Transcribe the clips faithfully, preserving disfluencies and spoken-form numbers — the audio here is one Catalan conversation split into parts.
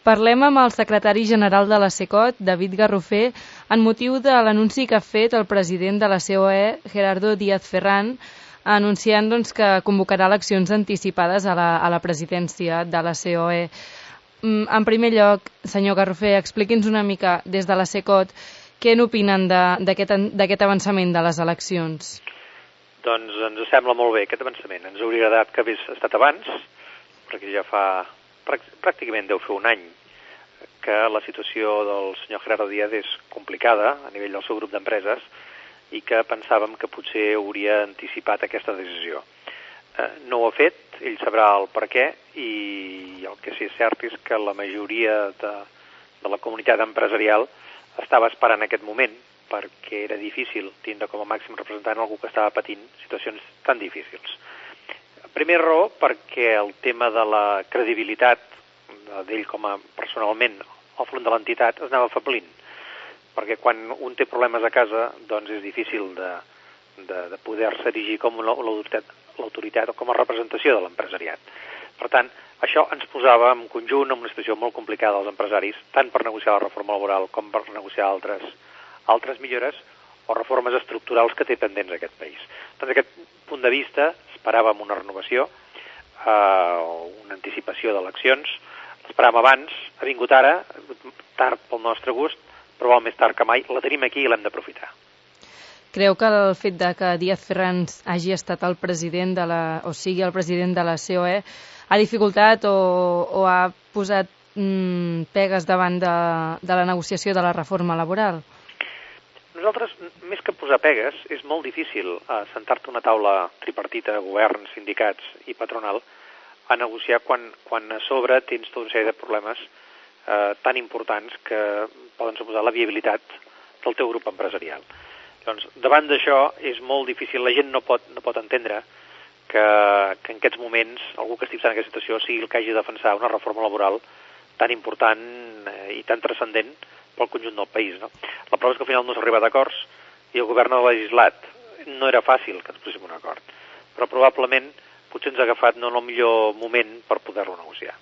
Parlem amb el secretari general de la SECOT, David Garrofer, en motiu de l'anunci que ha fet el president de la C O E, Gerardo Díaz Ferrán, anunciant doncs, que convocarà eleccions anticipades a la, a la presidència de la C O E. En primer lloc, senyor Garrofer, expliqui'ns una mica des de la SECOT què n'opinen d'aquest avançament de les eleccions. Doncs ens sembla molt bé aquest avançament. Ens hauria agradat que hagués estat abans, perquè ja fa pràcticament deu fer un any que la situació del senyor Gerardo Díaz és complicada a nivell del seu grup d'empreses i que pensàvem que potser hauria anticipat aquesta decisió. No ho ha fet, ell sabrà el per què, i el que sí és cert és que la majoria de, de la comunitat empresarial estava esperant aquest moment, perquè era difícil tindre com a màxim representant algú que estava patint situacions tan difícils. Primer raó, perquè el tema de la credibilitat d'ell com a personalment al front de l'entitat es anava afeblint, perquè quan un té problemes a casa doncs és difícil de, de, de poder-se erigir com l'autoritat l'autoritat o com a representació de l'empresariat. Per tant, això ens posava en conjunt en una situació molt complicada als empresaris, tant per negociar la reforma laboral com per negociar altres, altres millores o reformes estructurals que té pendents aquest país. Doncs d'aquest punt de vista esperàvem una renovació, eh, una anticipació d'eleccions, l'esperàvem abans, ha vingut ara, tard pel nostre gust, però val més tard que mai, la tenim aquí i l'hem d'aprofitar. Creu que el fet de que Díaz Ferrán hagi estat el president de la, o sigui el president de la C O E ha dificultat o, o ha posat mm, pegues davant de, de la negociació de la reforma laboral? Nosaltres, més que posar pegues, és molt difícil eh, sentar-te a una taula tripartita, govern, sindicats i patronal, a negociar quan, quan a sobre tens tota una sèrie de problemes eh, tan importants que poden suposar la viabilitat del teu grup empresarial. Doncs, davant d'això, és molt difícil, la gent no pot, no pot entendre que, que en aquests moments algú que estigui passant en aquesta situació sigui el que hagi de defensar una reforma laboral tan important eh, i tan transcendent pel conjunt del país. No? La prova és que al final no s'ha arribat a acords i el govern ha legislat. No era fàcil que ens poséssim un acord, però probablement potser ens ha agafat no en el millor moment per poder-lo negociar.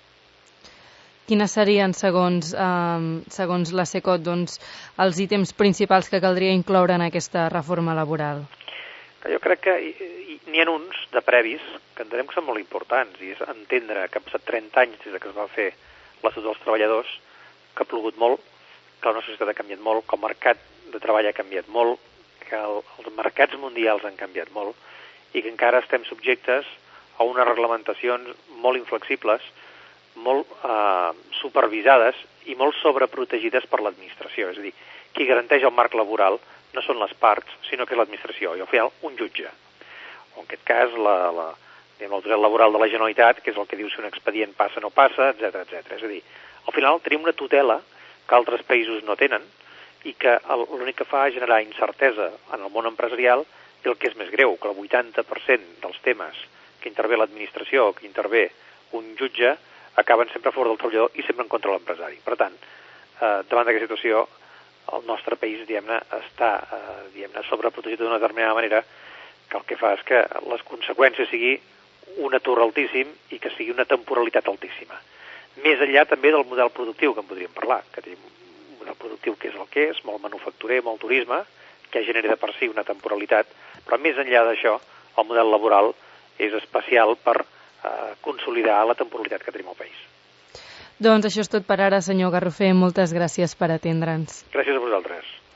Quines serien, segons, eh, segons la SECOT, doncs, els ítems principals que caldria incloure en aquesta reforma laboral? Jo crec que n'hi ha uns de previs que entenem que són molt importants, i és entendre que ha passat trenta anys des que es va fer l'Estatut dels Treballadors, que ha plogut molt, que la nostra societat ha canviat molt, que el mercat de treball ha canviat molt, que el, els mercats mundials han canviat molt, i que encara estem subjectes a unes reglamentacions molt inflexibles, molt eh, supervisades i molt sobreprotegides per l'administració. És a dir, qui garanteix el marc laboral no són les parts, sinó que és l'administració, i al final un jutge. O en aquest cas, l'autoritat laboral de la Generalitat, que és el que diu si un expedient passa o no passa, etcètera, etcètera. És a dir, al final tenim una tutela que altres països no tenen i que l'únic que fa és generar incertesa en el món empresarial i el que és més greu, que el vuitanta per cent dels temes que intervé l'administració o que intervé un jutge acaben sempre a favor del treballador i sempre en contra de l'empresari. Per tant, eh, davant d'aquesta situació, el nostre país, diguem-ne, està eh, diguem-ne, sobreprotegit d'una determinada manera, que el que fa és que les conseqüències sigui un atur altíssim i que sigui una temporalitat altíssima. Més enllà també del model productiu que en podríem parlar, que tenim un model productiu que és el que és, molt manufacturer, molt turisme, que genera de per si una temporalitat, però més enllà d'això, el model laboral és especial per eh, consolidar la temporalitat que tenim al país. Doncs això és tot per ara, senyor Garrofer. Moltes gràcies per atendre'ns. Gràcies a vosaltres.